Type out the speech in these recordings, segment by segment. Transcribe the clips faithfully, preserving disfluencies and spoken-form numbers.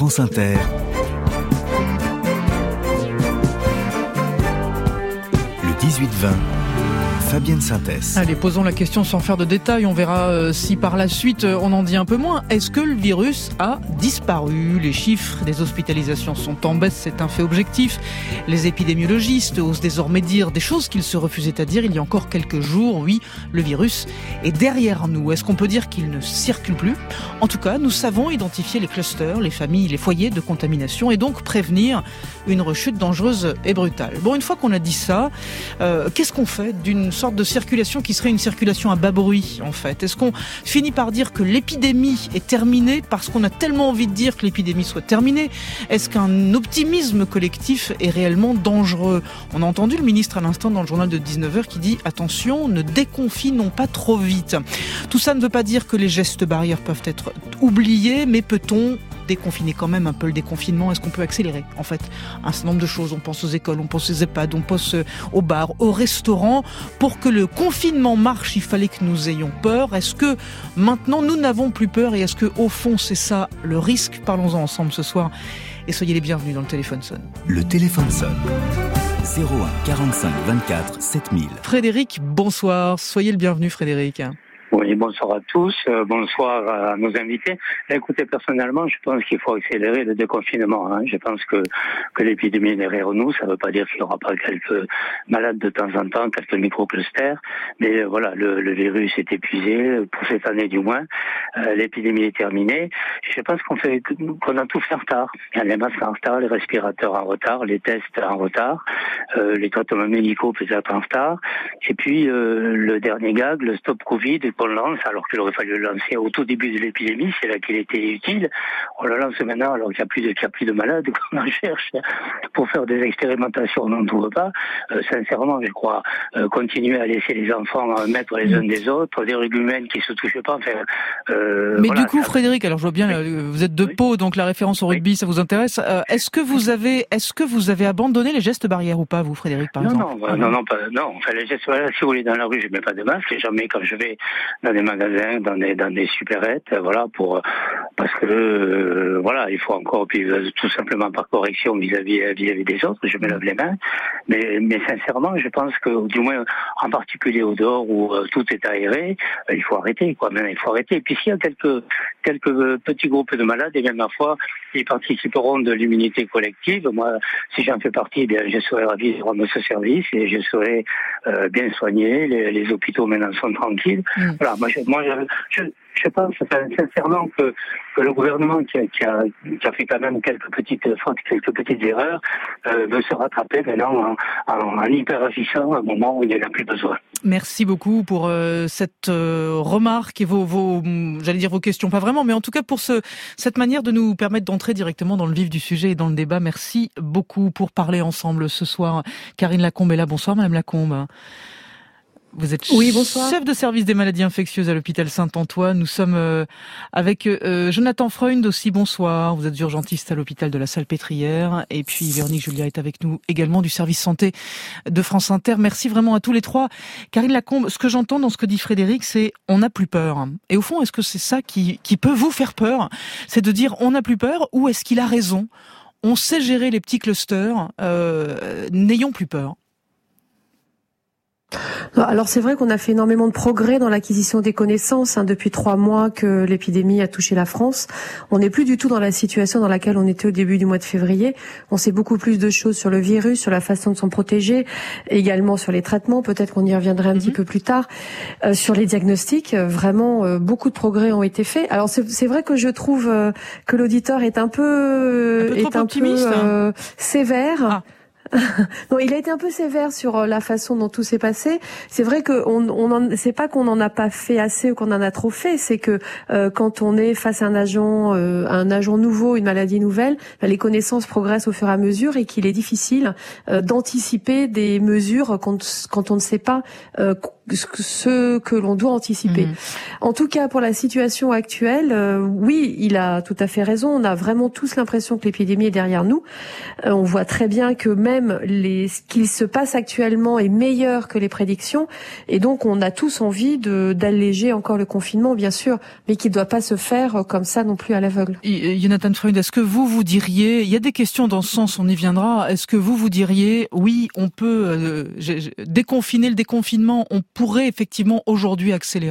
France Inter. Le dix-huit vingt. Fabienne Synthès. Allez, posons la question sans faire de détails. On verra euh, si par la suite euh, on en dit un peu moins. Est-ce que le virus a disparu ? Les chiffres des hospitalisations sont en baisse, c'est un fait objectif. Les épidémiologistes osent désormais dire des choses qu'ils se refusaient à dire il y a encore quelques jours. Oui, le virus est derrière nous. Est-ce qu'on peut dire qu'il ne circule plus ? En tout cas, nous savons identifier les clusters, les familles, les foyers de contamination et donc prévenir une rechute dangereuse et brutale. Bon, une fois qu'on a dit ça, euh, qu'est-ce qu'on fait d'une sorte de circulation qui serait une circulation à bas bruit, en fait? Est-ce qu'on finit par dire que l'épidémie est terminée parce qu'on a tellement envie de dire que l'épidémie soit terminée? Est-ce qu'un optimisme collectif est réellement dangereux? On a entendu le ministre à l'instant dans le journal de dix-neuf heures qui dit « Attention, ne déconfinons pas trop vite ». Tout ça ne veut pas dire que les gestes barrières peuvent être oubliés, mais peut-on déconfiner quand même un peu le déconfinement? Est-ce qu'on peut accélérer en fait un certain nombre de choses? On pense aux écoles, on pense aux EHPAD, on pense aux bars, aux restaurants. Pour que le confinement marche, il fallait que nous ayons peur. Est-ce que maintenant nous n'avons plus peur et est-ce que au fond c'est ça le risque? Parlons-en ensemble ce soir et soyez les bienvenus dans le téléphone sonne. Le téléphone sonne. zéro un quarante-cinq vingt-quatre sept mille. Frédéric, bonsoir. Soyez le bienvenu Frédéric. Oui, bonsoir à tous, euh, bonsoir à nos invités. Écoutez, personnellement, je pense qu'il faut accélérer le déconfinement. Hein. Je pense que, que l'épidémie est derrière nous. Ça ne veut pas dire qu'il n'y aura pas quelques malades de temps en temps, quelques microclusters. Mais euh, voilà, le, le virus est épuisé, pour cette année du moins. Euh, l'épidémie est terminée. Je pense qu'on fait, qu'on a tout fait en retard. Les masques en retard, les respirateurs en retard, les tests en retard, euh, les traitements médicaux peut-être en retard. Et puis, euh, le dernier gag, le stop Covid, qu'on lance, alors qu'il aurait fallu le lancer au tout début de l'épidémie, c'est là qu'il était utile. On le lance maintenant alors qu'il n'y a plus de, qu'il y a plus de malades, qu'on en cherche pour faire des expérimentations, on n'en trouve pas. Euh, sincèrement, je crois, euh, continuer à laisser les enfants mettre les uns des autres, des régumènes qui se touchent pas, enfin, euh, Mais voilà, du coup, ça... Frédéric, alors je vois bien, oui. Vous êtes de oui. Pau, donc la référence au rugby, oui. Ça vous intéresse. Euh, est-ce que vous avez, est-ce que vous avez abandonné les gestes barrières ou pas, vous, Frédéric, par non, exemple? Non, non, non, pas, non. Enfin, les gestes barrières, si vous voulez, dans la rue, je mets pas de masque. Jamais quand je vais dans des magasins, dans des, dans des supérettes, voilà, pour, parce que, euh, voilà, il faut encore, puis tout simplement par correction vis-à-vis, vis-à-vis des autres, je me lave les mains. Mais, mais sincèrement, je pense que, du moins, en particulier au dehors où euh, tout est aéré, euh, il faut arrêter, quoi. Maintenant, il faut arrêter. Et puis s'il y a quelques, quelques petits groupes de malades, et bien, ma foi, ils participeront de l'immunité collective. Moi, si j'en fais partie, eh bien, je serai ravi de rendre ce service et je serai euh, bien soigné. Les, les hôpitaux maintenant sont tranquilles. Mmh. Voilà, moi, je, moi, je, je, je pense sincèrement que, que le gouvernement qui a, qui, a, qui a fait quand même quelques petites fautes, quelques petites erreurs, euh, veut se rattraper maintenant en, en, en hyper agissant à un moment où il n'y en a plus besoin. Merci beaucoup pour euh, cette euh, remarque et vos, vos, j'allais dire vos questions, pas vraiment, mais en tout cas pour ce, cette manière de nous permettre d'entrer directement dans le vif du sujet et dans le débat. Merci beaucoup pour parler ensemble ce soir. Karine Lacombe est là. Bonsoir, Madame Lacombe. Vous êtes oui, bonsoir. Chef de service des maladies infectieuses à l'hôpital Saint-Antoine. Nous sommes euh, avec euh, Jonathan Freund aussi. Bonsoir. Vous êtes urgentiste à l'hôpital de la Salpêtrière. Et puis Véronique Julia est avec nous également du service santé de France Inter. Merci vraiment à tous les trois. Karine Lacombe, ce que j'entends dans ce que dit Frédéric, c'est on n'a plus peur. Et au fond, est-ce que c'est ça qui, qui peut vous faire peur? C'est de dire on n'a plus peur, ou est-ce qu'il a raison? On sait gérer les petits clusters. Euh, n'ayons plus peur. Alors c'est vrai qu'on a fait énormément de progrès dans l'acquisition des connaissances hein, depuis trois mois que l'épidémie a touché la France. On n'est plus du tout dans la situation dans laquelle on était au début du mois de février. On sait beaucoup plus de choses sur le virus, sur la façon de s'en protéger, également sur les traitements. Peut-être qu'on y reviendrait un mm-hmm. petit peu plus tard. Euh, sur les diagnostics, euh, vraiment euh, beaucoup de progrès ont été faits. Alors c'est, c'est vrai que je trouve euh, que l'auditeur est un peu, un peu est un optimiste, peu euh, hein. sévère. Ah. Non, il a été un peu sévère sur la façon dont tout s'est passé. C'est vrai que on, on en, c'est pas qu'on n'en a pas fait assez ou qu'on en a trop fait. C'est que euh, quand on est face à un agent, euh, un agent nouveau, une maladie nouvelle, ben, les connaissances progressent au fur et à mesure et qu'il est difficile euh, d'anticiper des mesures quand, quand on ne sait pas euh, ce que l'on doit anticiper. Mmh. En tout cas, pour la situation actuelle, euh, oui, il a tout à fait raison. On a vraiment tous l'impression que l'épidémie est derrière nous. Euh, on voit très bien que même les, ce qu'il se passe actuellement est meilleur que les prédictions. Et donc, on a tous envie de, d'alléger encore le confinement, bien sûr, mais qui ne doit pas se faire comme ça non plus à l'aveugle. Jonathan Freund, est-ce que vous, vous diriez, il y a des questions dans ce sens, on y viendra, est-ce que vous, vous diriez, oui, on peut euh, déconfiner le déconfinement, on pourrait effectivement aujourd'hui accélérer ?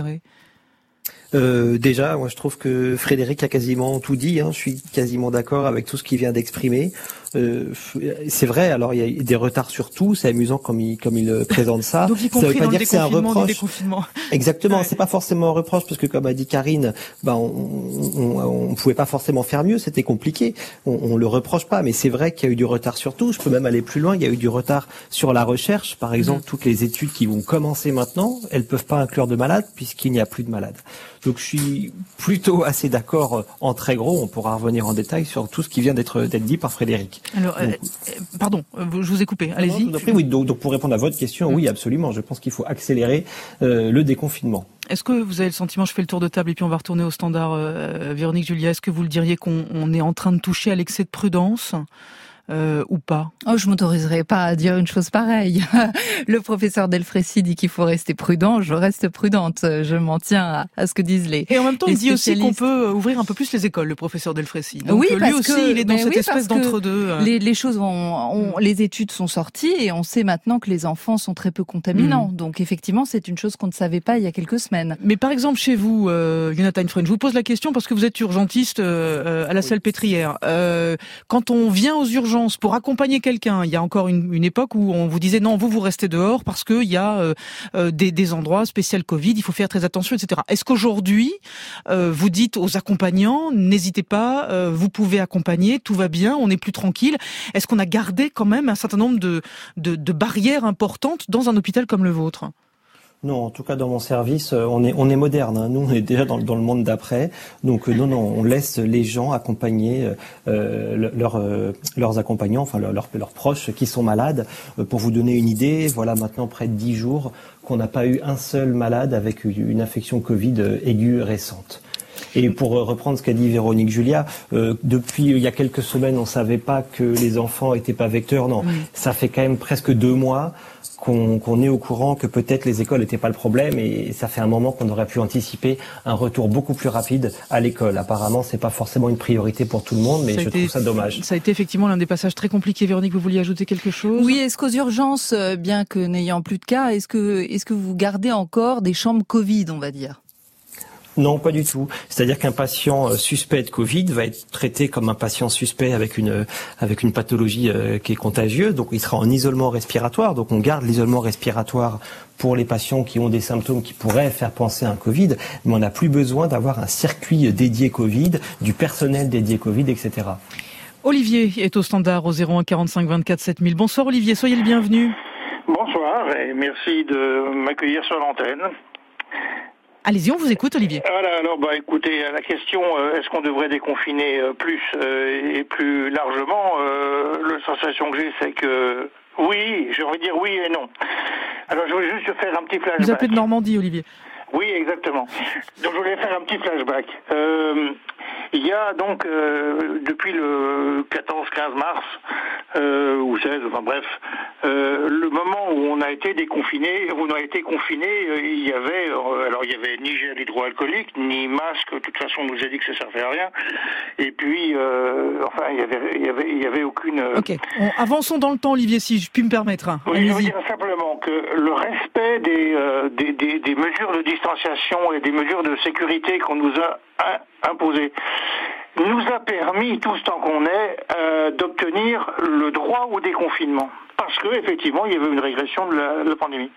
Euh, déjà, moi je trouve que Frédéric a quasiment tout dit, hein. Je suis quasiment d'accord avec tout ce qu'il vient d'exprimer. Euh, c'est vrai, alors il y a des retards sur tout, c'est amusant comme il comme il présente ça. Donc, y compris ça veut pas dans dire le que c'est un reproche. Exactement, ouais. C'est pas forcément un reproche parce que comme a dit Karine, ben on, on, on pouvait pas forcément faire mieux, c'était compliqué. On, on le reproche pas, mais c'est vrai qu'il y a eu du retard sur tout. Je peux même aller plus loin, il y a eu du retard sur la recherche, par exemple, mmh. toutes les études qui vont commencer maintenant, elles peuvent pas inclure de malades puisqu'il n'y a plus de malades. Donc je suis plutôt assez d'accord en très gros, on pourra revenir en détail sur tout ce qui vient d'être d'être dit par Frédéric. Alors, donc, euh, pardon, je vous ai coupé, allez-y. Non, non, oui, donc, donc pour répondre à votre question, oui, absolument, je pense qu'il faut accélérer euh, le déconfinement. Est-ce que vous avez le sentiment, je fais le tour de table et puis on va retourner au standard, euh, Véronique Julia, est-ce que vous le diriez qu'on on est en train de toucher à l'excès de prudence ? Euh, ou pas? Oh, je m'autoriserai pas à dire une chose pareille. Le professeur Delfrécy dit qu'il faut rester prudent, je reste prudente. Je m'en tiens à, à ce que disent les Et en même temps, il dit aussi qu'on spécialistes. peut ouvrir un peu plus les écoles, le professeur Delfrécy. Donc Oui, lui parce aussi, que, il est dans mais cette oui, espèce d'entre-deux. Les, les choses ont, ont, les études sont sorties et on sait maintenant que les enfants sont très peu contaminants. Mmh. Donc effectivement, c'est une chose qu'on ne savait pas il y a quelques semaines. Mais par exemple, chez vous, euh, Jonathan Freund, je vous pose la question parce que vous êtes urgentiste euh, à la oui. Salpêtrière. Euh, quand on vient aux urgences pour accompagner quelqu'un, il y a encore une, une époque où on vous disait non, vous vous restez dehors parce qu'il y a euh, euh, des, des endroits spécial Covid, il faut faire très attention, et cetera. Est-ce qu'aujourd'hui, euh, vous dites aux accompagnants, n'hésitez pas, euh, vous pouvez accompagner, tout va bien, on est plus tranquille. Est-ce qu'on a gardé quand même un certain nombre de, de, de barrières importantes dans un hôpital comme le vôtre ? Non, en tout cas dans mon service, on est on est moderne. Hein. Nous, on est déjà dans, dans le monde d'après. Donc non, non, on laisse les gens accompagner euh, leurs euh, leurs accompagnants, enfin leurs leurs proches qui sont malades. Pour vous donner une idée, voilà maintenant près de dix jours qu'on n'a pas eu un seul malade avec une infection Covid aiguë récente. Et pour reprendre ce qu'a dit Véronique Julia, euh, depuis il y a quelques semaines, on savait pas que les enfants étaient pas vecteurs. Non, oui. Ça fait quand même presque deux mois qu'on, qu'on est au courant que peut-être les écoles n'étaient pas le problème, et ça fait un moment qu'on aurait pu anticiper un retour beaucoup plus rapide à l'école. Apparemment, c'est pas forcément une priorité pour tout le monde, mais ça je été, trouve ça dommage. Ça a été effectivement l'un des passages très compliqués. Véronique, vous vouliez ajouter quelque chose ? Oui, est-ce qu'aux urgences, bien que n'ayant plus de cas, est-ce que est-ce que vous gardez encore des chambres Covid, on va dire ? Non, pas du tout. C'est-à-dire qu'un patient suspect de Covid va être traité comme un patient suspect avec une avec une pathologie euh, qui est contagieuse. Donc, il sera en isolement respiratoire. Donc, on garde l'isolement respiratoire pour les patients qui ont des symptômes qui pourraient faire penser à un Covid. Mais on n'a plus besoin d'avoir un circuit dédié Covid, du personnel dédié Covid, et cetera. Olivier est au standard au zéro un quarante-cinq vingt-quatre sept mille. Bonsoir Olivier, soyez le bienvenu. Bonsoir et merci de m'accueillir sur l'antenne. Allez-y, on vous écoute, Olivier. Voilà, alors, bah, écoutez, la question, euh, est-ce qu'on devrait déconfiner euh, plus euh, et plus largement euh, la sensation que j'ai, c'est que oui, j'ai envie de dire oui et non. Alors, je voulais juste faire un petit flashback. Vous appelez de Normandie, Olivier. Oui, exactement. Donc, je voulais faire un petit flashback. Euh, il y a donc, euh, depuis le quatorze quinze mars, euh, ou seize, enfin bref, euh, le moment où on a été déconfiné, où on a été confiné, euh, il y avait, euh, alors il y avait ni gel hydroalcoolique, ni masque, de toute façon on nous a dit que ça servait à rien, et puis, euh, enfin, il y avait, il y avait, il y avait aucune... Euh... Ok, on, avançons dans le temps, Olivier, si je puis me permettre. Hein. Oui, je veux dire simplement que le respect des, euh, des, des, des mesures de distanciation et des mesures de sécurité qu'on nous a imposées nous a permis, tout ce temps qu'on est, euh, d'obtenir le droit au déconfinement. Parce que effectivement, il y avait une régression de la, de la pandémie.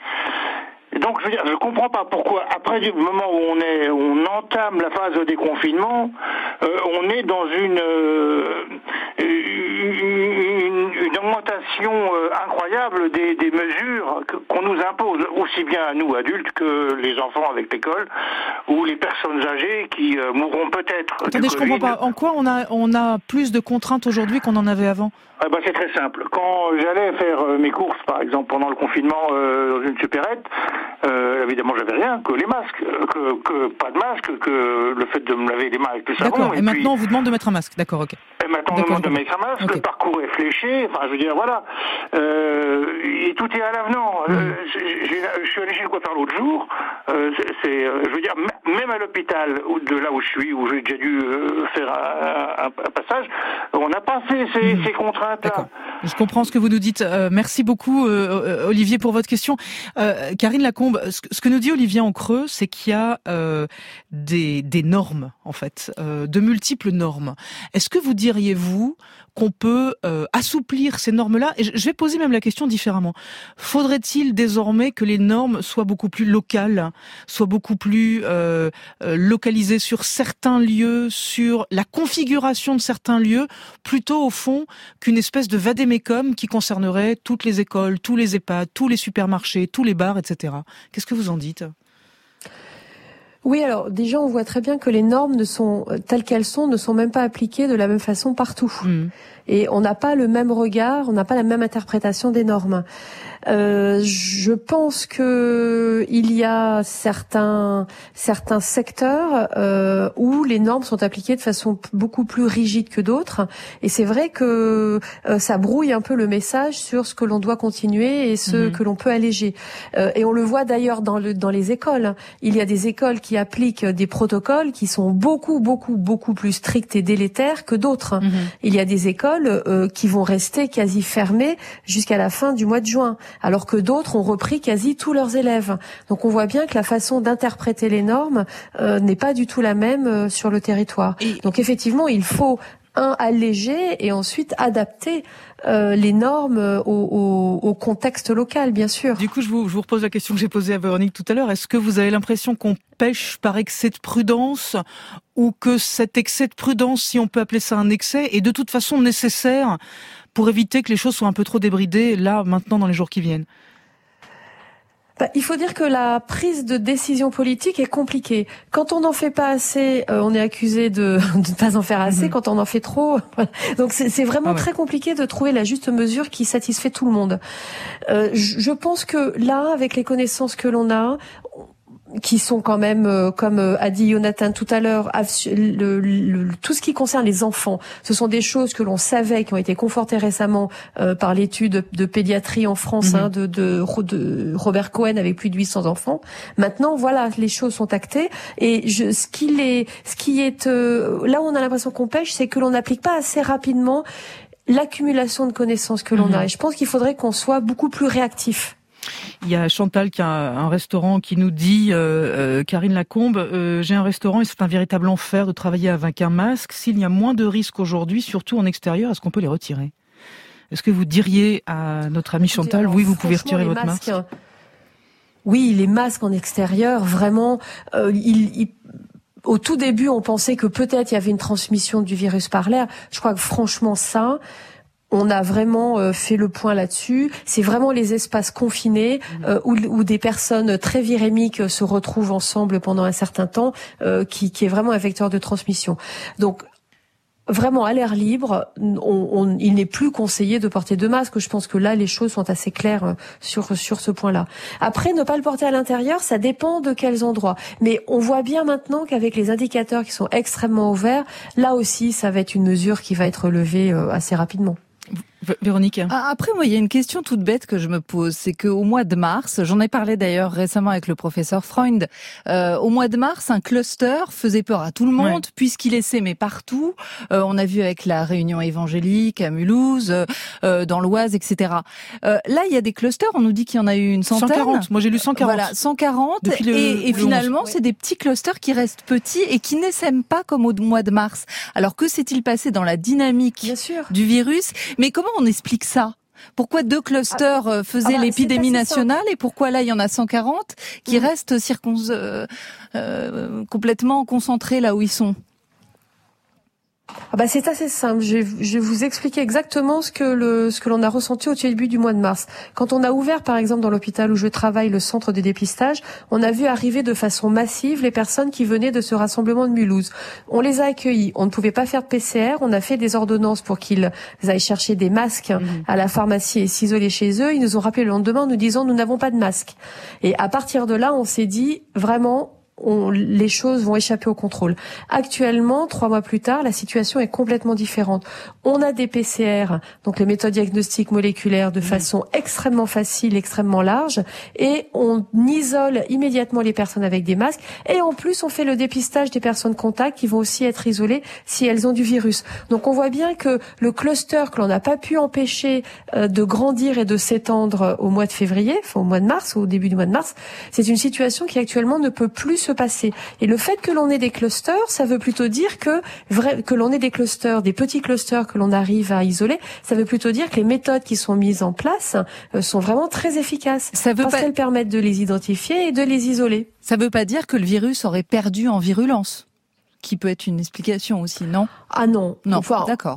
Et donc, je veux dire, je comprends pas pourquoi, après du moment où on est, où on entame la phase de déconfinement, euh, on est dans une, euh, une, une augmentation euh, incroyable des, des mesures que, qu'on nous impose, aussi bien à nous adultes que les enfants avec l'école, ou les personnes âgées qui euh, mourront peut-être. Attendez, du je Covid. comprends pas. En quoi on a, on a plus de contraintes aujourd'hui qu'on en avait avant ? Ah bah c'est très simple. Quand j'allais faire euh, mes courses, par exemple, pendant le confinement euh, dans une supérette, euh, évidemment j'avais rien que les masques, que, que pas de masque, que le fait de me laver les mains avec le savon. D'accord. Et, et maintenant puis, on vous demande de mettre un masque. D'accord, ok. Et maintenant on D'accord, demande de mettre un masque, okay. Le parcours est fléché, enfin je veux dire voilà. Euh, et tout est à l'avenant. Mmh. Euh, j'ai, j'ai, je suis allé chez le coiffeur l'autre jour, euh, c'est, c'est, je veux dire, même à l'hôpital de là où je suis, où j'ai déjà dû euh, faire un, un, un passage, on n'a pas fait ces, mmh. ces contraintes-là. D'accord. Je comprends ce que vous nous dites. Euh, merci beaucoup, euh, Olivier, pour votre question. Euh, Karine Lacombe, ce, ce que nous dit Olivier en creux, c'est qu'il y a euh, des, des normes, en fait, euh, de multiples normes. Est-ce que vous diriez-vous qu'on peut euh, assouplir ces normes-là ? Et je vais poser même la question différemment. Faudrait-il désormais que les normes soient beaucoup plus locales, soient beaucoup plus euh, euh, localisées sur certains lieux, sur la configuration de certains lieux, plutôt au fond qu'une espèce de vadémécum qui concernerait toutes les écoles, tous les EHPAD, tous les supermarchés, tous les bars, et cetera. Qu'est-ce que vous en dites ? Oui, alors déjà on voit très bien que les normes ne sont telles qu'elles sont ne sont même pas appliquées de la même façon partout. Mmh. Et on n'a pas le même regard, on n'a pas la même interprétation des normes. Euh, je pense que il y a certains certains secteurs euh, où les normes sont appliquées de façon beaucoup plus rigide que d'autres, et c'est vrai que euh, ça brouille un peu le message sur ce que l'on doit continuer et ce mmh. que l'on peut alléger. Euh, et on le voit d'ailleurs dans le dans les écoles. Il y a des écoles qui appliquent des protocoles qui sont beaucoup beaucoup beaucoup plus stricts et délétères que d'autres. Mmh. Il y a des écoles euh, qui vont rester quasi fermées jusqu'à la fin du mois de juin, alors que d'autres ont repris quasi tous leurs élèves. Donc on voit bien que la façon d'interpréter les normes euh, n'est pas du tout la même euh, sur le territoire. Et donc effectivement, il faut un alléger et ensuite adapter euh, les normes au, au, au contexte local, bien sûr. Du coup, je vous, je vous repose la question que j'ai posée à Véronique tout à l'heure. Est-ce que vous avez l'impression qu'on pêche par excès de prudence, ou que cet excès de prudence, si on peut appeler ça un excès, est de toute façon nécessaire pour éviter que les choses soient un peu trop débridées, là, maintenant, dans les jours qui viennent ? Bah, il faut dire que la prise de décision politique est compliquée. Quand on n'en fait pas assez, euh, on est accusé de ne pas en faire assez. Mm-hmm. Quand on en fait trop, voilà. Donc c'est, c'est vraiment ah ouais. très compliqué de trouver la juste mesure qui satisfait tout le monde. Euh, je pense que là, avec les connaissances que l'on a, qui sont quand même, euh, comme euh, a dit Jonathan tout à l'heure, le, le, le, tout ce qui concerne les enfants, ce sont des choses que l'on savait, qui ont été confortées récemment euh, par l'étude de, de pédiatrie en France, mmh. hein, de, de, de Robert Cohen avec plus de huit cents enfants. Maintenant, voilà, les choses sont actées, et je, ce qui est, ce qui est euh, là où on a l'impression qu'on pêche, c'est que l'on n'applique pas assez rapidement l'accumulation de connaissances que l'on mmh. a. Et je pense qu'il faudrait qu'on soit beaucoup plus réactif. Il y a Chantal qui a un restaurant qui nous dit, euh, euh, Karine Lacombe, euh, j'ai un restaurant et c'est un véritable enfer de travailler avec un masque. S'il y a moins de risques aujourd'hui, surtout en extérieur, est-ce qu'on peut les retirer ? Est-ce que vous diriez à notre amie Chantal, alors, oui, vous pouvez retirer votre masque, masque ? Oui, les masques en extérieur, vraiment, euh, ils... ils... Au tout début, on pensait que peut-être il y avait une transmission du virus par l'air. Je crois que franchement, ça... On a vraiment euh, fait le point là-dessus. C'est vraiment les espaces confinés euh, où, où des personnes très virémiques euh, se retrouvent ensemble pendant un certain temps, euh, qui, qui est vraiment un vecteur de transmission. Donc, vraiment à l'air libre, on, on, il n'est plus conseillé de porter de masque. Je pense que là, les choses sont assez claires sur sur ce point-là. Après, ne pas le porter à l'intérieur, ça dépend de quels endroits. Mais on voit bien maintenant qu'avec les indicateurs qui sont extrêmement ouverts, là aussi, ça va être une mesure qui va être levée euh, assez rapidement. Véronique. Après, moi, il y a une question toute bête que je me pose, c'est qu'au mois de mars, j'en ai parlé d'ailleurs récemment avec le professeur Freund, euh, au mois de mars, un cluster faisait peur à tout le monde, ouais. puisqu'il essaimait partout. Euh, on a vu avec la Réunion évangélique à Mulhouse, euh, dans l'Oise, et cetera. Euh, là, il y a des clusters, on nous dit qu'il y en a eu une centaine. cent quarante, moi j'ai lu cent quarante. Voilà, cent quarante, le, et, et le finalement, onze. C'est ouais. des petits clusters qui restent petits et qui n'essaiment pas comme au mois de mars. Alors, que s'est-il passé dans la dynamique du virus ? Mais comment on explique ça ? Pourquoi deux clusters ah, faisaient ah bah, l'épidémie nationale et pourquoi là il y en a cent quarante qui mmh. restent circon... euh, euh, complètement concentrés là où ils sont ? Ah bah c'est assez simple. Je vais, je vais vous expliquer exactement ce que le ce que l'on a ressenti au début du mois de mars. Quand on a ouvert, par exemple, dans l'hôpital où je travaille, le centre de dépistage, on a vu arriver de façon massive les personnes qui venaient de ce rassemblement de Mulhouse. On les a accueillis. On ne pouvait pas faire de P C R. On a fait des ordonnances pour qu'ils aillent chercher des masques mmh. à la pharmacie et s'isoler chez eux. Ils nous ont rappelé le lendemain en nous disant nous n'avons pas de masque. Et à partir de là, on s'est dit vraiment. On, les choses vont échapper au contrôle. Actuellement, trois mois plus tard, la situation est complètement différente. On a des P C R, donc les méthodes diagnostiques moléculaires, de façon extrêmement facile, extrêmement large, et on isole immédiatement les personnes avec des masques. Et en plus, on fait le dépistage des personnes contacts qui vont aussi être isolées si elles ont du virus. Donc, on voit bien que le cluster que l'on n'a pas pu empêcher euh, de grandir et de s'étendre au mois de février, enfin au mois de mars, au début du mois de mars, c'est une situation qui actuellement ne peut plus se passer. Et le fait que l'on ait des clusters, ça veut plutôt dire que vrai, que l'on ait des clusters, des petits clusters que l'on arrive à isoler, ça veut plutôt dire que les méthodes qui sont mises en place euh, sont vraiment très efficaces. Ça veut parce pas... qu'elles permettent de les identifier et de les isoler. Ça veut pas dire que le virus aurait perdu en virulence, qui peut être une explication aussi, non ? Ah non. Non, enfin, d'accord.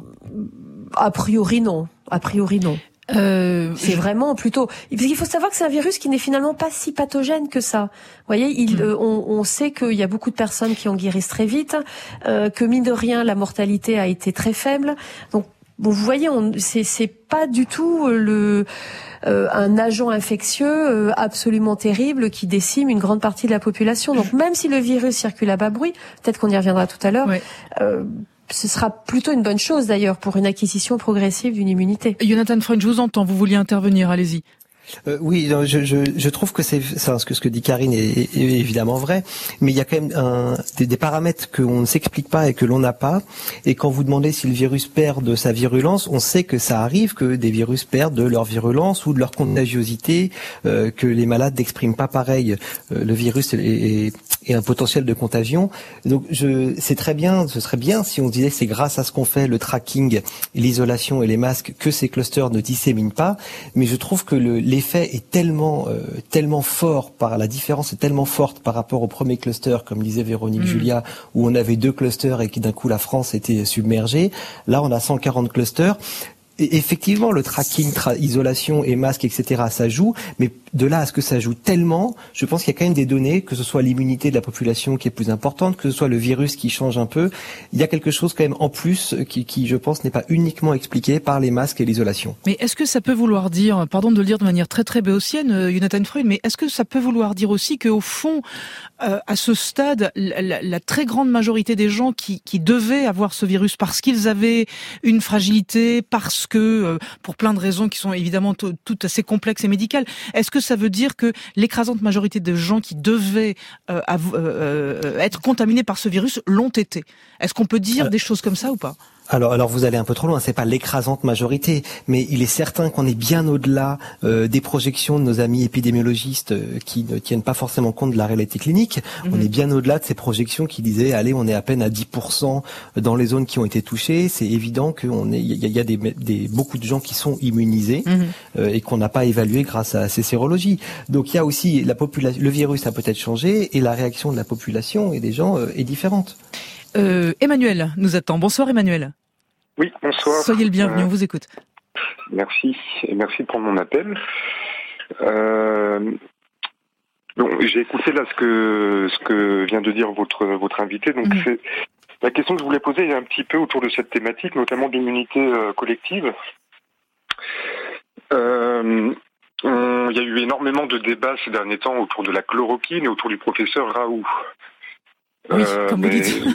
A priori non. A priori non. Euh, c'est je... vraiment plutôt parce qu'il faut savoir que c'est un virus qui n'est finalement pas si pathogène que ça. Vous voyez, il, mmh. euh, on, on sait qu'il y a beaucoup de personnes qui en guérissent très vite, euh, que mine de rien la mortalité a été très faible. Donc bon, vous voyez, on, c'est, c'est pas du tout le euh, un agent infectieux euh, absolument terrible qui décime une grande partie de la population. Donc même si le virus circule à bas bruit, peut-être qu'on y reviendra tout à l'heure. Ouais. Euh, Ce sera plutôt une bonne chose d'ailleurs pour une acquisition progressive d'une immunité. Jonathan Freund, je vous entends, vous vouliez intervenir, allez-y. Euh, oui, je, je, je trouve que c'est ça, ce que ce que dit Karine est, est évidemment vrai, mais il y a quand même un, des, des paramètres qu'on ne s'explique pas et que l'on n'a pas. Et quand vous demandez si le virus perd de sa virulence, on sait que ça arrive que des virus perdent de leur virulence ou de leur contagiosité, euh, que les malades n'expriment pas pareil. Euh, le virus est, est, est un potentiel de contagion. Donc, je, c'est très bien, ce serait bien si on disait que c'est grâce à ce qu'on fait, le tracking, l'isolation et les masques, que ces clusters ne disséminent pas. Mais je trouve que le, l'effet est tellement, euh, tellement fort, par la différence est tellement forte par rapport au premier cluster, comme disait Véronique mmh. Julia, où on avait deux clusters et qui d'un coup la France était submergée. Là, on a cent quarante clusters. Et effectivement, le tracking, tra- isolation et masque, et cetera, ça joue, mais de là à ce que ça joue tellement, je pense qu'il y a quand même des données, que ce soit l'immunité de la population qui est plus importante, que ce soit le virus qui change un peu, il y a quelque chose quand même en plus qui, qui je pense, n'est pas uniquement expliqué par les masques et l'isolation. Mais est-ce que ça peut vouloir dire, pardon de le dire de manière très très béotienne, euh, Jonathan Freund, mais est-ce que ça peut vouloir dire aussi qu'au fond, euh, à ce stade, la, la, la très grande majorité des gens qui, qui devaient avoir ce virus parce qu'ils avaient une fragilité, parce que, euh, pour plein de raisons qui sont évidemment t- toutes assez complexes et médicales, est-ce que ça veut dire que l'écrasante majorité des gens qui devaient euh, av- euh, être contaminés par ce virus l'ont été ? Est-ce qu'on peut dire euh... des choses comme ça ou pas ? Alors, alors vous allez un peu trop loin. C'est pas l'écrasante majorité, mais il est certain qu'on est bien au-delà euh, des projections de nos amis épidémiologistes euh, qui ne tiennent pas forcément compte de la réalité clinique. Mmh. On est bien au-delà de ces projections qui disaient, allez, on est à peine à dix pour cent dans les zones qui ont été touchées. C'est évident qu'on est, il y a, y a des, des beaucoup de gens qui sont immunisés mmh. euh, et qu'on n'a pas évalué grâce à ces sérologies. Donc il y a aussi la population, le virus a peut-être changé et la réaction de la population et des gens euh, est différente. Euh, Emmanuel nous attend. Bonsoir Emmanuel. Oui, bonsoir. Soyez le bienvenu, euh, on vous écoute. Merci, et merci de prendre mon appel. Euh, bon, j'ai écouté là ce que ce que vient de dire votre votre invité. Donc mmh. c'est la question que je voulais poser est un petit peu autour de cette thématique, notamment d'immunité euh, collective. Euh, on, il y a eu énormément de débats ces derniers temps autour de la chloroquine et autour du professeur Raoult. Oui, euh, comme mais... vous dites.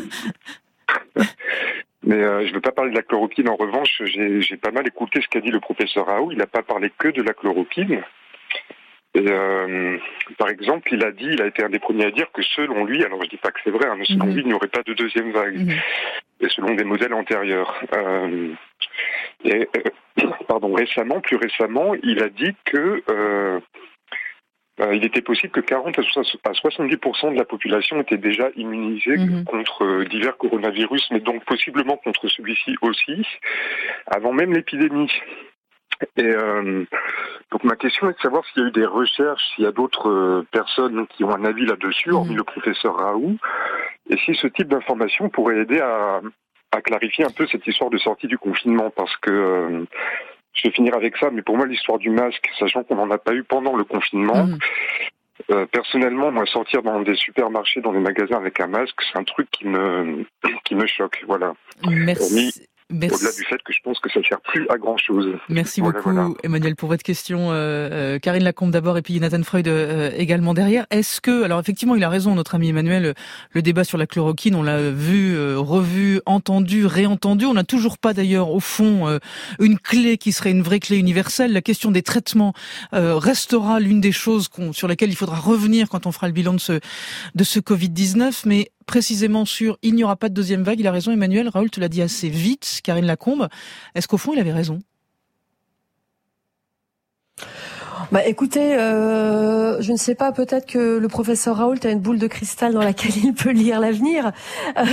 Mais euh, je ne veux pas parler de la chloroquine. En revanche, j'ai, j'ai pas mal écouté ce qu'a dit le professeur Raoult. Il n'a pas parlé que de la chloroquine. Et euh, par exemple, il a dit, il a été un des premiers à dire que selon lui, alors je dis pas que c'est vrai, hein, mais selon mmh. lui, il n'y aurait pas de deuxième vague. Mmh. Et selon des modèles antérieurs. Euh, et, euh, pardon, récemment, plus récemment, il a dit que euh, Euh, il était possible que quarante à soixante-dix pour cent de la population était déjà immunisée mmh. contre euh, divers coronavirus, mais donc possiblement contre celui-ci aussi, avant même l'épidémie. Et euh, donc ma question est de savoir s'il y a eu des recherches, s'il y a d'autres euh, personnes qui ont un avis là-dessus, mmh. hormis le professeur Raoult, et si ce type d'information pourrait aider à, à clarifier un peu cette histoire de sortie du confinement, parce que euh, je vais finir avec ça, mais pour moi l'histoire du masque, sachant qu'on n'en a pas eu pendant le confinement, mmh. euh, personnellement, moi sortir dans des supermarchés, dans des magasins avec un masque, c'est un truc qui me qui me choque, voilà. Merci. Mais, Merci. Au-delà du fait que je pense que ça ne sert plus à grand-chose. Merci voilà, beaucoup, voilà. Emmanuel, pour votre question. Euh, euh, Karine Lacombe d'abord et puis Jonathan Freud euh, également derrière. Est-ce que, alors effectivement, il a raison, notre ami Emmanuel, le débat sur la chloroquine, on l'a vu, euh, revu, entendu, réentendu. On n'a toujours pas d'ailleurs, au fond, euh, une clé qui serait une vraie clé universelle. La question des traitements euh, restera l'une des choses qu'on, sur lesquelles il faudra revenir quand on fera le bilan de ce, de ce covid dix-neuf. Mais précisément sur il n'y aura pas de deuxième vague, il a raison Emmanuel, Raoul te l'a dit assez vite, Karine Lacombe, est-ce qu'au fond il avait raison ? Bah écoutez, euh, je ne sais pas, peut-être que le professeur Raoult a une boule de cristal dans laquelle il peut lire l'avenir. Euh,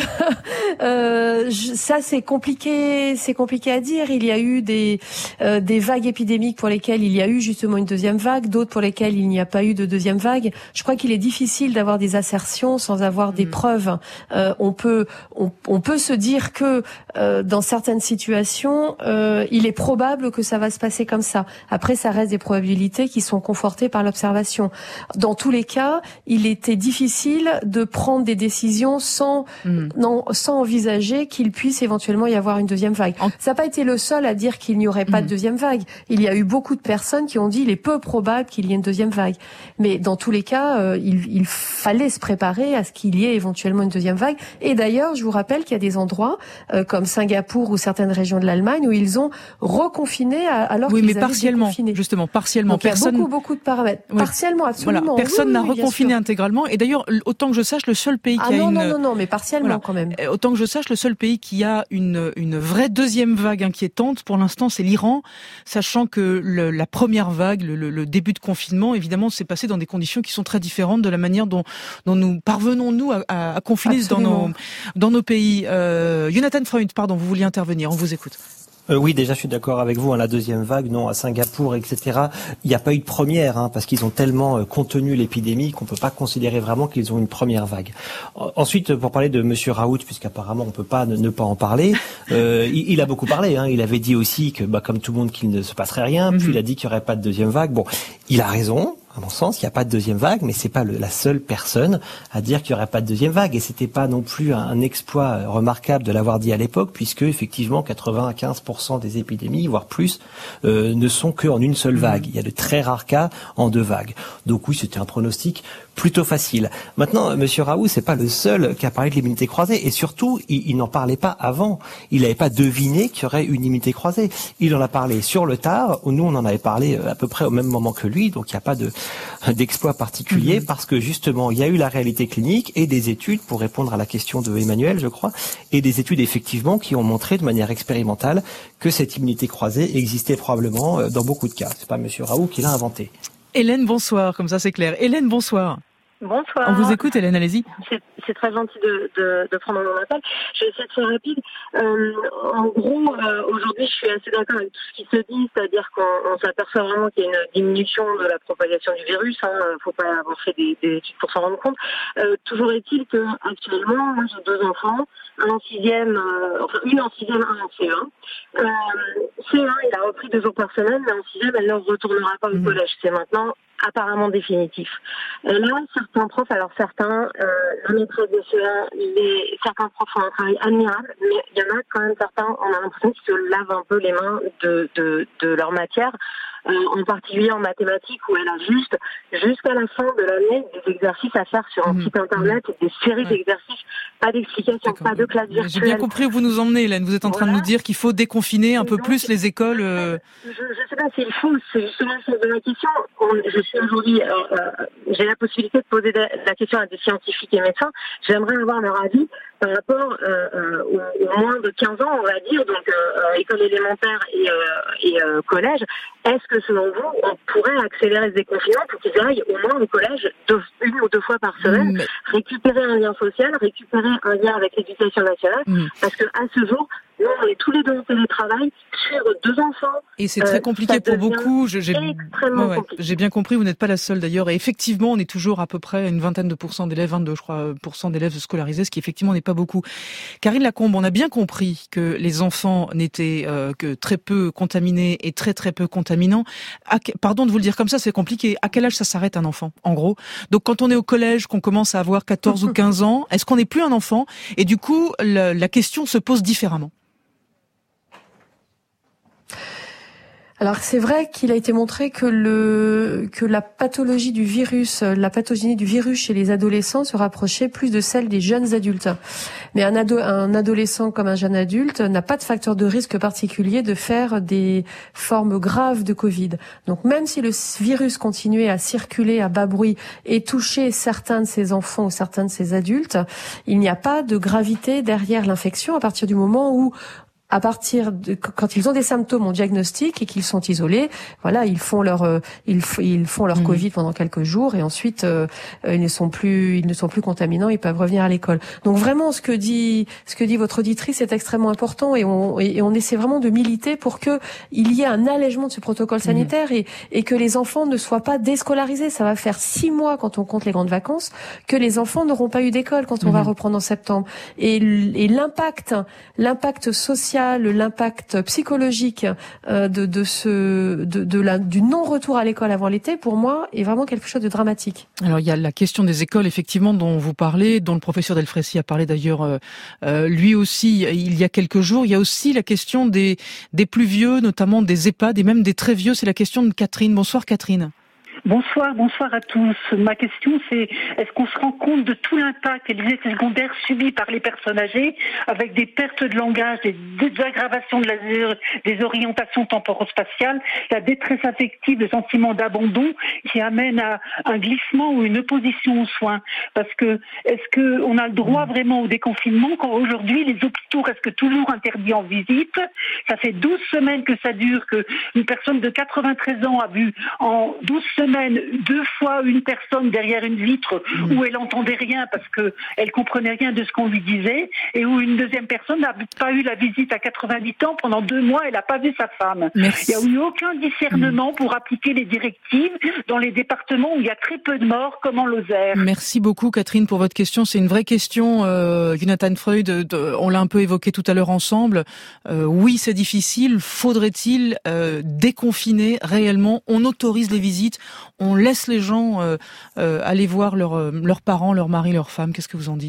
euh, je, ça c'est compliqué, c'est compliqué à dire. Il y a eu des euh, des vagues épidémiques pour lesquelles il y a eu justement une deuxième vague, d'autres pour lesquelles il n'y a pas eu de deuxième vague. Je crois qu'il est difficile d'avoir des assertions sans avoir des mmh. preuves. Euh, on peut on, on peut se dire que euh, dans certaines situations, euh, il est probable que ça va se passer comme ça. Après, ça reste des probabilités qui sont confortés par l'observation. Dans tous les cas, il était difficile de prendre des décisions sans mmh. non, sans envisager qu'il puisse éventuellement y avoir une deuxième vague. Ça n'a pas été le seul à dire qu'il n'y aurait pas mmh. de deuxième vague. Il y a eu beaucoup de personnes qui ont dit il est peu probable qu'il y ait une deuxième vague. Mais dans tous les cas, euh, il, il fallait se préparer à ce qu'il y ait éventuellement une deuxième vague. Et d'ailleurs, je vous rappelle qu'il y a des endroits euh, comme Singapour ou certaines régions de l'Allemagne où ils ont reconfiné alors oui, qu'ils mais avaient partiellement, déconfiné. Justement, partiellement. Donc, personne... Il y a beaucoup, beaucoup de paramètres. Oui. Partiellement, absolument. Voilà. Personne oui, n'a oui, reconfiné intégralement. Et d'ailleurs, autant que je sache, le seul pays qui ah a non, une... non, non, non, mais partiellement voilà. quand même. Autant que je sache, le seul pays qui a une, une vraie deuxième vague inquiétante, pour l'instant, c'est l'Iran, sachant que le, la première vague, le, le, le début de confinement, évidemment, s'est passé dans des conditions qui sont très différentes de la manière dont, dont nous parvenons, nous, à, à, à confiner dans nos, dans nos pays. Euh, Jonathan Freund, pardon, vous vouliez intervenir, on vous écoute. Euh, oui, déjà, je suis d'accord avec vous. Hein, la deuxième vague, non, à Singapour, et cetera. Il n'y a pas eu de première, hein, parce qu'ils ont tellement euh, contenu l'épidémie qu'on peut pas considérer vraiment qu'ils ont une première vague. Ensuite, pour parler de Monsieur Raoult, puisqu'apparemment on peut pas ne, ne pas en parler, euh, il, il a beaucoup parlé. Hein, il avait dit aussi que, bah, comme tout le monde, qu'il ne se passerait rien. Mm-hmm. Puis il a dit qu'il n'y aurait pas de deuxième vague. Bon, il a raison. À mon sens, il n'y a pas de deuxième vague, mais c'est pas le, la seule personne à dire qu'il n'y aurait pas de deuxième vague. Et c'était pas non plus un, un exploit remarquable de l'avoir dit à l'époque, puisque effectivement, quatre-vingt-quinze pour cent des épidémies, voire plus, euh, ne sont qu'en une seule vague. Il y a de très rares cas en deux vagues. Donc oui, c'était un pronostic plutôt facile. Maintenant, Monsieur Raoult, c'est pas le seul qui a parlé de l'immunité croisée, et surtout, il, il n'en parlait pas avant. Il n'avait pas deviné qu'il y aurait une immunité croisée. Il en a parlé sur le tard. Nous, on en avait parlé à peu près au même moment que lui, donc il n'y a pas de d'exploit particulier, mmh. parce que justement, il y a eu la réalité clinique et des études, pour répondre à la question de Emmanuel, je crois, et des études effectivement qui ont montré de manière expérimentale que cette immunité croisée existait probablement dans beaucoup de cas. C'est pas Monsieur Raoult qui l'a inventé. Hélène, bonsoir, comme ça c'est clair. Hélène, bonsoir. Bonsoir. On vous écoute, Hélène, allez-y. C'est, c'est très gentil de, de, de prendre mon appel. Je vais essayer de faire rapide. Euh, en gros, euh, aujourd'hui, je suis assez d'accord avec tout ce qui se dit, c'est-à-dire qu'on on s'aperçoit vraiment qu'il y a une diminution de la propagation du virus. Il hein, ne faut pas avoir fait des, des études pour s'en rendre compte. Euh, toujours est-il que actuellement, moi j'ai deux enfants, un en sixième, euh, enfin une en sixième, un en C un. Euh, C un, il a repris deux jours par semaine, mais en sixième, elle ne retournera pas au mmh. collège. C'est maintenant apparemment définitif. Et là, certains profs, alors certains, euh, la maîtresse de C un, les, certains profs font un travail admirable, mais il y en a quand même certains, on a l'impression qu'ils se lavent un peu les mains de, de, de leur matière, euh, en particulier en mathématiques, où elle a juste, jusqu'à la fin de l'année, des exercices à faire sur un mmh. site internet, des séries ouais. d'exercices, pas d'explications, pas de classe virtuelle. J'ai bien compris où vous nous emmenez, Hélène. Vous êtes en train voilà. de nous dire qu'il faut déconfiner un et peu donc, plus les écoles. Euh... Je ne sais pas s'il faut, c'est justement le sens de la question. On, je suis aujourd'hui, euh, euh, j'ai la possibilité de poser de, la question à des scientifiques et médecins. J'aimerais avoir leur avis par rapport euh, euh, aux, aux moins de quinze ans, on va dire, donc euh, école élémentaire et, euh, et euh, collège. Est-ce que selon vous, on pourrait accélérer ce déconfinement pour qu'ils aillent au moins au collège deux, une ou deux fois par semaine, mmh. récupérer un lien social, récupérer un lien avec l'éducation nationale, mmh. parce que à ce jour, nous, on est tous les deux en télétravail sur deux enfants. Et c'est très compliqué euh, pour beaucoup. Je, j'ai, extrêmement ouais, compliqué. J'ai bien compris, vous n'êtes pas la seule d'ailleurs. Et effectivement, on est toujours à peu près une vingtaine de pourcents d'élèves, vingt-deux, je crois, pour cent d'élèves scolarisés, ce qui effectivement n'est pas pas beaucoup. Karine Lacombe, on a bien compris que les enfants n'étaient euh, que très peu contaminés et très très peu contaminants. À, pardon de vous le dire comme ça, c'est compliqué. À quel âge ça s'arrête un enfant, en gros? Donc quand on est au collège, qu'on commence à avoir quatorze ou quinze ans, est-ce qu'on n'est plus un enfant? Et du coup, la, la question se pose différemment. Alors c'est vrai qu'il a été montré que le que la pathologie du virus, la pathogénie du virus chez les adolescents se rapprochait plus de celle des jeunes adultes. Mais un ado, un adolescent comme un jeune adulte n'a pas de facteur de risque particulier de faire des formes graves de Covid. Donc même si le virus continuait à circuler à bas bruit et toucher certains de ces enfants ou certains de ces adultes, il n'y a pas de gravité derrière l'infection à partir du moment où à partir de quand ils ont des symptômes, on diagnostique et qu'ils sont isolés, voilà, ils font leur euh, ils, ils font leur mmh. Covid pendant quelques jours et ensuite euh, ils ne sont plus ils ne sont plus contaminants, ils peuvent revenir à l'école. Donc vraiment ce que dit ce que dit votre auditrice est extrêmement important et on et on essaie vraiment de militer pour que il y ait un allègement de ce protocole sanitaire mmh. et et que les enfants ne soient pas déscolarisés. Ça va faire six mois quand on compte les grandes vacances que les enfants n'auront pas eu d'école quand on mmh. va reprendre en septembre. Et et l'impact l'impact social, l'impact psychologique de, de ce, de, de la, du non-retour à l'école avant l'été, pour moi, est vraiment quelque chose de dramatique. Alors, il y a la question des écoles, effectivement, dont vous parlez, dont le professeur Delfraissy a parlé d'ailleurs, euh, euh, lui aussi, il y a quelques jours. Il y a aussi la question des, des plus vieux, notamment des EHPAD et même des très vieux. C'est la question de Catherine. Bonsoir, Catherine. Bonsoir, bonsoir à tous. Ma question, c'est est-ce qu'on se rend compte de tout l'impact et les effets secondaires subis par les personnes âgées, avec des pertes de langage, des désaggravations de la des orientations temporo-spatiales, la détresse affective, le sentiment d'abandon qui amène à un glissement ou une opposition aux soins? Parce que est-ce que on a le droit vraiment au déconfinement quand aujourd'hui les hôpitaux restent toujours interdits en visite? Ça fait douze semaines que ça dure, que une personne de quatre-vingt-treize ans a vu en douze semaines deux fois une personne derrière une vitre mmh. où elle entendait rien parce que elle comprenait rien de ce qu'on lui disait, et où une deuxième personne n'a pas eu la visite à quatre-vingt-dix ans pendant deux mois, elle n'a pas vu sa femme. Merci. Il n'y a eu aucun discernement mmh. pour appliquer les directives dans les départements où il y a très peu de morts, comme en Lozère. Merci beaucoup, Catherine, pour votre question. C'est une vraie question. Euh, Jonathan Freud, de, on l'a un peu évoqué tout à l'heure ensemble. Euh, oui, c'est difficile. Faudrait-il euh, déconfiner réellement? On autorise les visites. On laisse les gens euh, euh, aller voir leur, leurs parents, leurs maris, leurs femmes. Qu'est-ce que vous en dites ?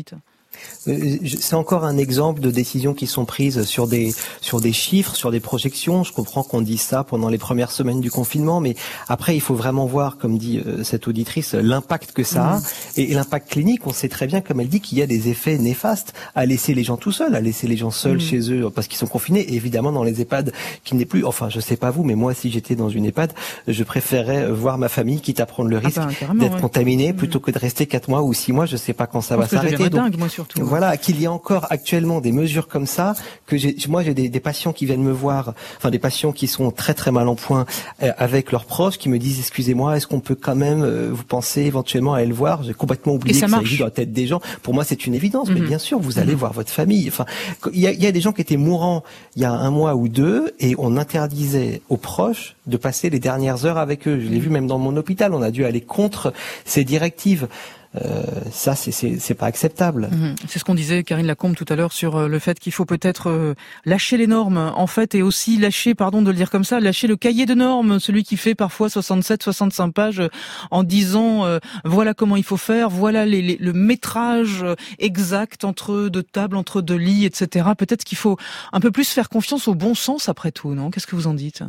C'est encore un exemple de décisions qui sont prises sur des sur des chiffres, sur des projections. Je comprends qu'on dise ça pendant les premières semaines du confinement, mais après il faut vraiment voir, comme dit euh, cette auditrice, l'impact que ça a. Mmh. Et, et l'impact clinique, on sait très bien, comme elle dit, qu'il y a des effets néfastes à laisser les gens tout seuls, à laisser les gens seuls mmh. chez eux parce qu'ils sont confinés. Et évidemment dans les EHPAD qui n'est plus, enfin je sais pas vous, mais moi si j'étais dans une EHPAD, je préférerais voir ma famille quitte à prendre le risque ah ben, d'être ouais. contaminée mmh. plutôt que de rester quatre mois ou six mois. Je sais pas quand ça va s'arrêter. Donc, dingue, moi, surtout. Voilà, qu'il y a encore actuellement des mesures comme ça, que j'ai, moi j'ai des, des patients qui viennent me voir, enfin des patients qui sont très très mal en point euh, avec leurs proches, qui me disent excusez-moi, est-ce qu'on peut quand même, euh, vous pensez éventuellement à aller le voir? J'ai complètement oublié que ça existe dans la tête des gens. Pour moi c'est une évidence, mm-hmm. mais bien sûr vous allez mm-hmm. voir votre famille. Enfin, il y a, il y a des gens qui étaient mourants il y a un mois ou deux et on interdisait aux proches de passer les dernières heures avec eux. Je l'ai vu même dans mon hôpital, on a dû aller contre ces directives. Euh, ça, c'est, c'est, c'est pas acceptable. Mmh. C'est ce qu'on disait, Karine Lacombe, tout à l'heure, sur le fait qu'il faut peut-être euh, lâcher les normes, en fait, et aussi lâcher, pardon de le dire comme ça, lâcher le cahier de normes, celui qui fait parfois soixante-sept, soixante-cinq pages, en disant euh, voilà comment il faut faire, voilà les, les, le métrage exact entre deux tables, entre deux lits, et cetera. Peut-être qu'il faut un peu plus faire confiance au bon sens après tout, non? Qu'est-ce que vous en dites?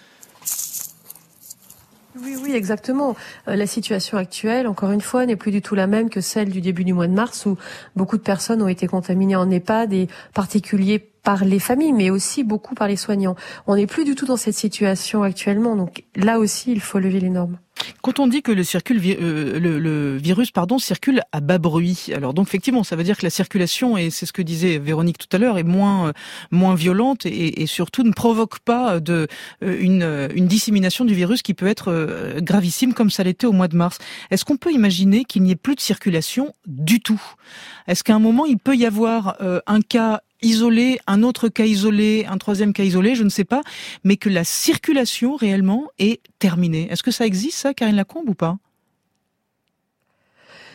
Oui, oui, exactement. Euh, la situation actuelle, encore une fois, n'est plus du tout la même que celle du début du mois de mars où beaucoup de personnes ont été contaminées en EHPAD et particuliers par les familles, mais aussi beaucoup par les soignants. On n'est plus du tout dans cette situation actuellement, donc là aussi, il faut lever les normes. Quand on dit que le, circule, euh, le, le virus pardon, circule à bas bruit, alors donc effectivement, ça veut dire que la circulation, et c'est ce que disait Véronique tout à l'heure, est moins euh, moins violente et, et surtout ne provoque pas de euh, une, une dissémination du virus qui peut être euh, gravissime comme ça l'était au mois de mars. Est-ce qu'on peut imaginer qu'il n'y ait plus de circulation du tout? Est-ce qu'à un moment, il peut y avoir euh, un cas isolé, un autre cas isolé, un troisième cas isolé, je ne sais pas, mais que la circulation réellement est terminée. Est-ce que ça existe, ça, Karine Lacombe, ou pas?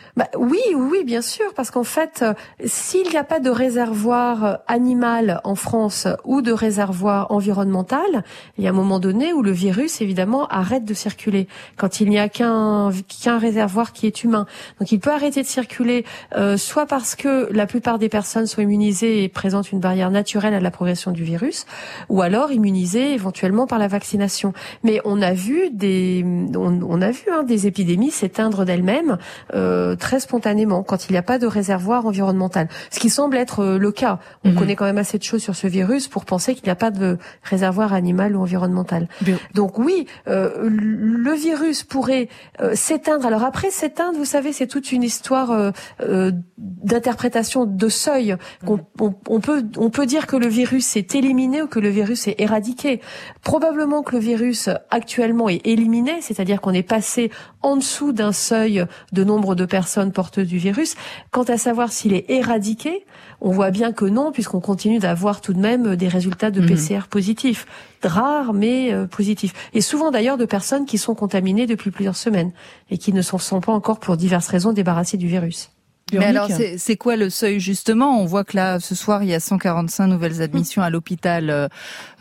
Bah, oui, oui, bien sûr, parce qu'en fait, euh, s'il n'y a pas de réservoir euh, animal en France ou de réservoir environnemental, il y a un moment donné où le virus, évidemment, arrête de circuler. Quand il n'y a qu'un qu'un réservoir qui est humain, donc il peut arrêter de circuler, euh, soit parce que la plupart des personnes sont immunisées et présentent une barrière naturelle à la progression du virus, ou alors immunisées éventuellement par la vaccination. Mais on a vu des, on, on a vu hein, des épidémies s'éteindre d'elles-mêmes. Euh, très spontanément, quand il n'y a pas de réservoir environnemental. Ce qui semble être euh, le cas. On mmh. connaît quand même assez de choses sur ce virus pour penser qu'il n'y a pas de réservoir animal ou environnemental. Bien. Donc oui, euh, le virus pourrait euh, s'éteindre. Alors après, s'éteindre, vous savez, c'est toute une histoire euh, euh, d'interprétation de seuil. Mmh. On, on peut, on peut dire que le virus est éliminé ou que le virus est éradiqué. Probablement que le virus actuellement est éliminé, c'est-à-dire qu'on est passé en dessous d'un seuil de nombre de personnes porteuses du virus. Quant à savoir s'il est éradiqué, on voit bien que non, puisqu'on continue d'avoir tout de même des résultats de P C R positifs. Rares, mais euh, positifs. Et souvent d'ailleurs de personnes qui sont contaminées depuis plusieurs semaines et qui ne s'en sont pas encore pour diverses raisons débarrassées du virus. Mais alors, c'est, c'est quoi le seuil justement ? On voit que là, ce soir, il y a cent quarante-cinq nouvelles admissions à l'hôpital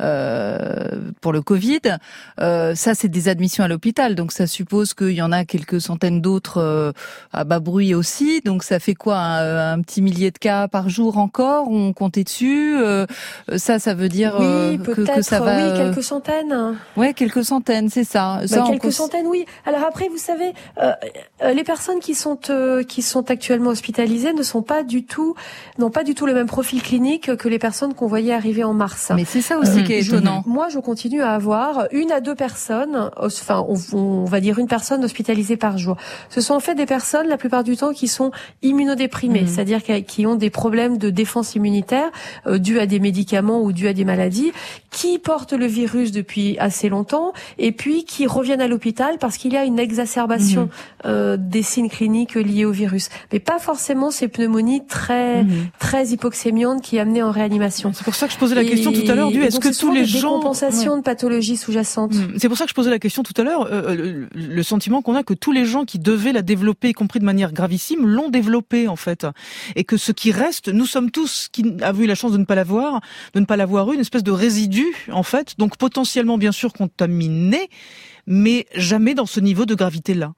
euh, pour le Covid. Euh, ça, c'est des admissions à l'hôpital, donc ça suppose qu'il y en a quelques centaines d'autres euh, à bas bruit aussi. Donc ça fait quoi, un, un petit millier de cas par jour encore ? On comptait dessus. Euh, ça, ça veut dire euh, oui, que, que ça va. Oui, quelques centaines. Ouais, quelques centaines, c'est ça. Bah, ça quelques peut... centaines, oui. Alors après, vous savez, euh, les personnes qui sont euh, qui sont actuellement hospitalisés ne sont pas du tout, n'ont pas du tout le même profil clinique que les personnes qu'on voyait arriver en mars. Mais c'est ça aussi euh, qui est étonnant. Je, moi, je continue à avoir une à deux personnes, enfin, on, on va dire une personne hospitalisée par jour. Ce sont en fait des personnes, la plupart du temps, qui sont immunodéprimées, mmh. c'est-à-dire qui ont des problèmes de défense immunitaire euh, dus à des médicaments ou dus à des maladies, qui portent le virus depuis assez longtemps et puis qui reviennent à l'hôpital parce qu'il y a une exacerbation mmh. euh, des signes cliniques liés au virus. Mais pas forcément ces pneumonies très mmh. très hypoxémiantes qui amenaient en réanimation. C'est pour ça que je posais la question et, tout à l'heure du est-ce que tous les gens compensation ouais. de pathologies sous-jacentes. Mmh. C'est pour ça que je posais la question tout à l'heure euh, le, le sentiment qu'on a que tous les gens qui devaient la développer y compris de manière gravissime l'ont développée en fait et que ce qui reste nous sommes tous qui avons eu la chance de ne pas l'avoir, de ne pas l'avoir eu une espèce de résidu en fait, donc potentiellement bien sûr contaminé mais jamais dans ce niveau de gravité là.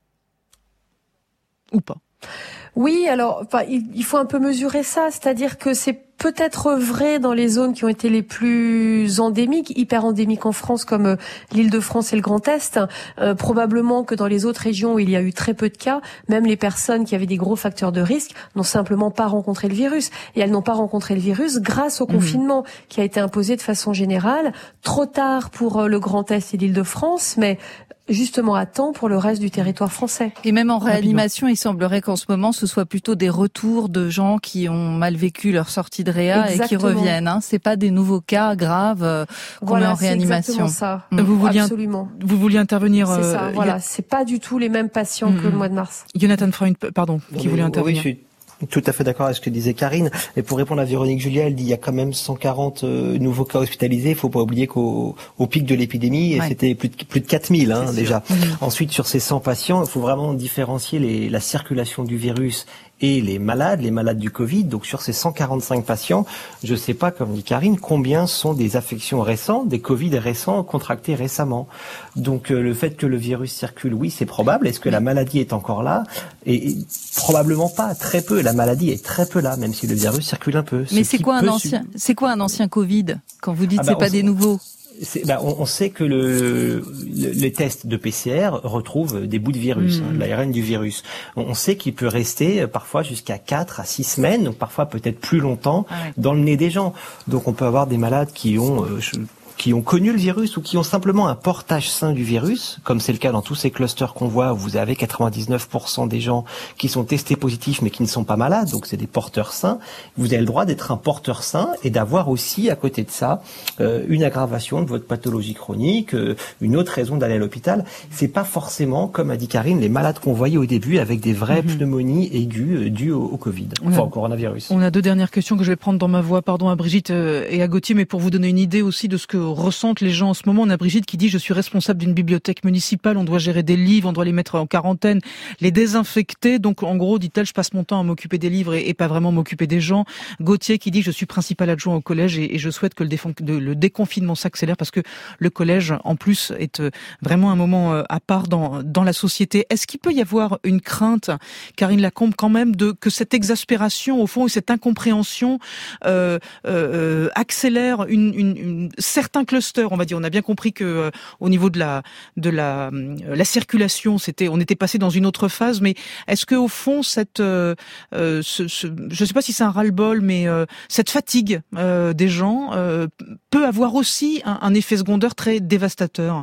Ou pas. Oui, alors enfin, il faut un peu mesurer ça, c'est-à-dire que c'est peut-être vrai dans les zones qui ont été les plus endémiques, hyper endémiques en France, comme l'Île-de-France et le Grand Est. Euh, probablement que dans les autres régions où il y a eu très peu de cas, même les personnes qui avaient des gros facteurs de risque n'ont simplement pas rencontré le virus. Et elles n'ont pas rencontré le virus grâce au mmh. confinement qui a été imposé de façon générale, trop tard pour le Grand Est et l'Île-de-France, mais justement à temps pour le reste du territoire français. Et même en réanimation, il semblerait qu'en ce moment, ce soit plutôt des retours de gens qui ont mal vécu leur sortie de réa Exactement. Et qui reviennent. Hein. C'est pas des nouveaux cas graves euh, qu'on voilà, met en réanimation. C'est exactement ça. Mmh. Vous vouliez, Absolument. Vous vouliez intervenir. C'est ça. Euh, voilà, a... c'est pas du tout les mêmes patients mmh. que le mois de mars. Jonathan Freund, pardon, qui oui, voulait intervenir. Oui, je suis tout à fait d'accord avec ce que disait Karine. Et pour répondre à Véronique Julia, elle dit il y a quand même cent quarante euh, nouveaux cas hospitalisés. Il faut pas oublier qu'au au pic de l'épidémie, ouais. c'était plus de, plus de quatre mille hein, déjà. Mmh. Ensuite, sur ces cent patients, il faut vraiment différencier les, la circulation du virus et les malades, les malades du Covid. Donc sur ces cent quarante-cinq patients, je ne sais pas, comme dit Karine, combien sont des affections récentes, des Covid récents contractés récemment. Donc euh, le fait que le virus circule, oui, c'est probable. Est-ce que la maladie est encore là ? et, et probablement pas, très peu. La maladie est très peu là, même si le virus circule un peu. Mais c'est quoi un ancien su... C'est quoi un ancien Covid ? Quand vous dites ah bah, c'est pas des nouveaux. C'est, bah, on, on sait que le, le, les tests de P C R retrouvent des bouts de virus, mmh. hein, de l'A R N du virus. On, on sait qu'il peut rester parfois jusqu'à quatre à six semaines, donc parfois peut-être plus longtemps, ah ouais. dans le nez des gens. Donc on peut avoir des malades qui ont... Euh, je, qui ont connu le virus ou qui ont simplement un portage sain du virus, comme c'est le cas dans tous ces clusters qu'on voit, où vous avez quatre-vingt-dix-neuf pour cent des gens qui sont testés positifs mais qui ne sont pas malades, donc c'est des porteurs sains. Vous avez le droit d'être un porteur sain et d'avoir aussi, à côté de ça, euh, une aggravation de votre pathologie chronique, euh, une autre raison d'aller à l'hôpital. C'est pas forcément, comme a dit Karine, les malades qu'on voyait au début avec des vraies mmh. pneumonies aiguës euh, dues au, au Covid, on enfin a, au coronavirus. On a deux dernières questions que je vais prendre dans ma voix, pardon à Brigitte euh, et à Gauthier, mais pour vous donner une idée aussi de ce que ressentent les gens en ce moment? On a Brigitte qui dit « Je suis responsable d'une bibliothèque municipale, on doit gérer des livres, on doit les mettre en quarantaine, les désinfecter. Donc en gros, dit-elle, je passe mon temps à m'occuper des livres et, et pas vraiment m'occuper des gens. » Gauthier qui dit « Je suis principal adjoint au collège et, et je souhaite que le, défon- de, le déconfinement s'accélère parce que le collège, en plus, est vraiment un moment à part dans, dans la société. » Est-ce qu'il peut y avoir une crainte, Karine Lacombe, quand même, de que cette exaspération, au fond, et cette incompréhension euh, euh, accélère une, une, une, certains clusters, on va dire. On a bien compris que euh, au niveau de la de la la circulation, c'était, on était passé dans une autre phase. Mais est-ce que au fond, cette, euh, ce, ce, je ne sais pas si c'est un ras-le-bol, mais euh, cette fatigue euh, des gens euh, peut avoir aussi un, un effet secondaire très dévastateur?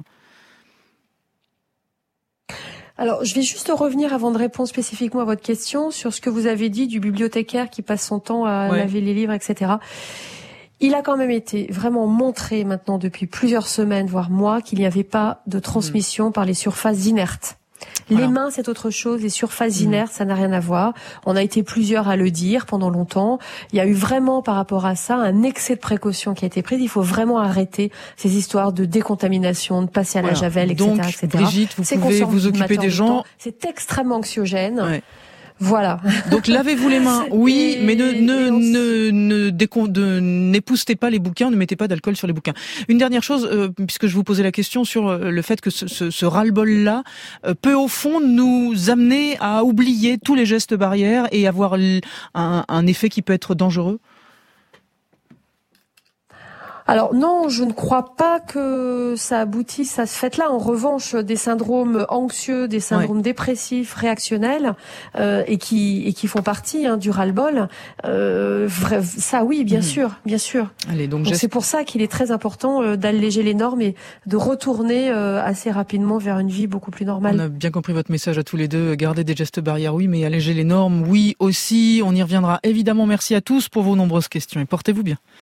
Alors, je vais juste revenir avant de répondre spécifiquement à votre question sur ce que vous avez dit du bibliothécaire qui passe son temps à ouais. laver les livres, et cetera. Il a quand même été vraiment montré maintenant depuis plusieurs semaines, voire mois, qu'il n'y avait pas de transmission mmh. par les surfaces inertes. Voilà. Les mains, c'est autre chose. Les surfaces mmh. inertes, ça n'a rien à voir. On a été plusieurs à le dire pendant longtemps. Il y a eu vraiment, par rapport à ça, un excès de précaution qui a été pris. Il faut vraiment arrêter ces histoires de décontamination, de passer à voilà. la javel, et cetera, Donc, et cetera. Brigitte, vous c'est pouvez vous occuper des gens. C'est extrêmement anxiogène. Ouais. Voilà. Donc lavez-vous les mains, oui, et, mais ne ne ne ne, décon, de, n'époustez pas les bouquins, ne mettez pas d'alcool sur les bouquins. Une dernière chose, euh, puisque je vous posais la question sur euh, le fait que ce, ce, ce ras-le-bol-là euh, peut au fond nous amener à oublier tous les gestes barrières et avoir l, un, un effet qui peut être dangereux. Alors non, je ne crois pas que ça aboutisse à ce fait-là. En revanche, des syndromes anxieux, des syndromes ouais. dépressifs, réactionnels, euh, et qui et qui font partie hein, du ras-le-bol, euh, vrai, ça oui, bien mmh. sûr, bien sûr. Allez, donc, donc c'est pour ça qu'il est très important euh, d'alléger les normes et de retourner euh, assez rapidement vers une vie beaucoup plus normale. On a bien compris votre message à tous les deux. Garder des gestes barrières, oui, mais alléger les normes, oui aussi. On y reviendra évidemment. Merci à tous pour vos nombreuses questions et portez-vous bien.